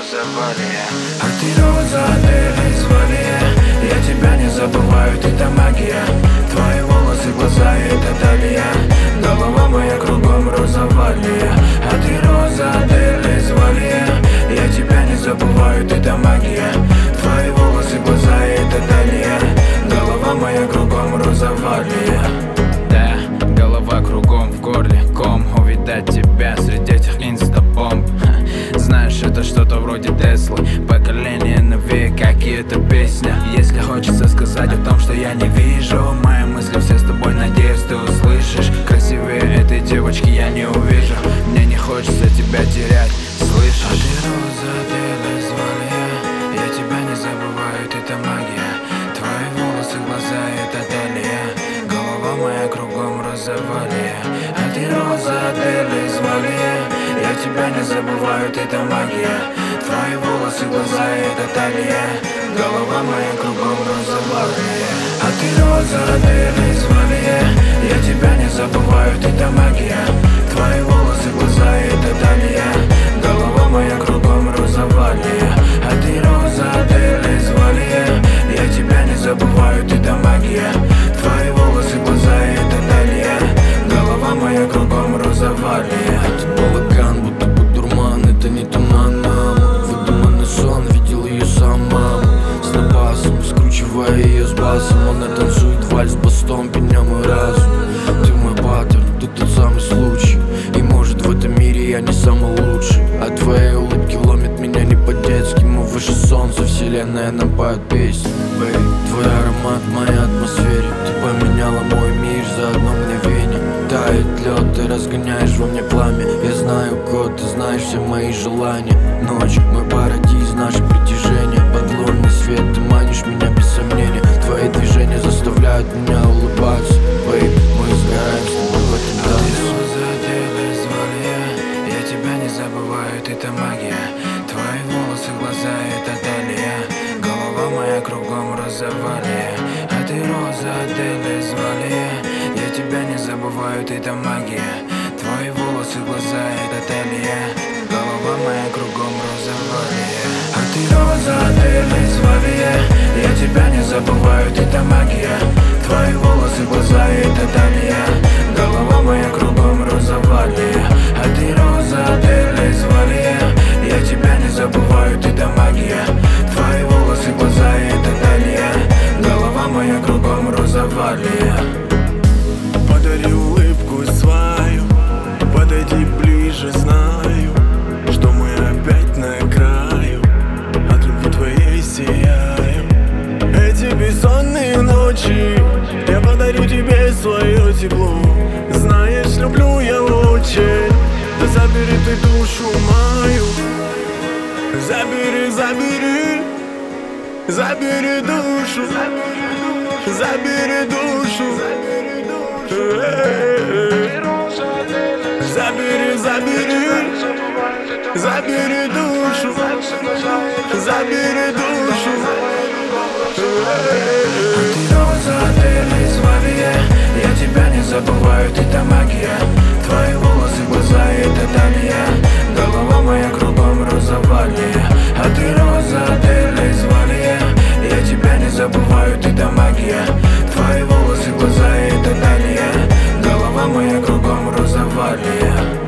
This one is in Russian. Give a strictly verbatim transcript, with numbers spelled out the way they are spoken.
розовалия. А ты роза Адель из Вале. Я тебя не забываю, ты та магия. Твои волосы, глаза и это Далия. Голова моя кругом розовалия. А ты роза Адель из Вале. Я тебя не забываю, ты та магия. Твои волосы, глаза и это Далия. Голова моя кругом розовалия. Да, голова кругом, в горле ком. Увидать тебя среди этих инстабомб. Знаешь, это что-то вроде Теслы. Поколение новее, как и эта песня. Если хочется сказать о том, что я не вижу, мои мысли все с тобой, надеюсь, ты услышишь. Красивее этой девочки я не увижу. Мне не хочется тебя терять, слышишь? А ты роза Адель из Вале. Я тебя не забываю, ты та магия. Твои волосы, глаза и это Далия. Голова моя кругом розовалия. А ты роза Адель из Вале. Я тебя не забываю, ты та магия. Твои волосы, глаза и это Далия. Голова моя кругом розовалия. А ты роза Адель из Вале. Я тебя не забываю, ты та магия. Твои волосы, глаза и это Далия. Голова моя кругом розовалия. А ты роза Адель из Вале. Я тебя не забываю, ты та магия. Твои волосы, глаза и это Далия. Голова моя кругом розовалия. Этот балаган, будто бы дурман, это не туман, мама. Выдуманный сон, видел ее сам, мама. С напасом, скручивая ее с басом. Она танцует вальс бастом, пенем мой разум. Ты мой паттерн, ты тот самый случай. И может в этом мире я не самый лучший. А твои улыбки ломят меня не по-детски. Мы выше солнца, вселенная нам поет песни. Бэй, твой аромат в моей атмосфере. Ты поменяла мой мир за одно мгновение. Тает лед, ты разгоняешь во мне пламя. Я знаю код, ты знаешь все мои желания. Ночь, мой парадиз, наше притяжение. Под лунный свет, ты манишь меня без сомнения. Твои движения заставляют меня улыбаться. Бэйб, мы сгораем с тобой в этом танце. танце. А ты роза Адель из Вале. Я тебя не забываю, ты та магия. Твои волосы, глаза и это Далия. Голова моя кругом розовалия. А ты роза Адель из Вале. Я тебя не забываю, ты та магия. Твои волосы, глаза и это Далия. Голова моя кругом розовалия. А ты роза Адель из Вале. Я тебя не забываю, ты та магия. Твои волосы, глаза и это Далия. Голова моя кругом розовалия. А ты роза Адель из Вале. Я тебя не забываю, ты та магия. Твои волосы, глаза и это Далия. Голова моя кругом розовалия. Подари улыбку свою, подойди ближе, знаю, что мы опять на краю, от любви твоей сияем. Эти бессонные ночи я подарю тебе свое тепло. Знаешь, люблю я очень. Да забери ты душу мою. Забери, забери, забери душу, забери душу. Забери, забери, забери душу, забери душу. А ты роза Адель из Вале. Я тебя не забываю, ты та магия. Твои волосы, глаза и это Далия. Голова моя кругом розовалия. А ты роза Адель из Вале. Я тебя не забываю, ты та магия. Твои волосы, глаза и это Далия. Голова моя кругом розовалия.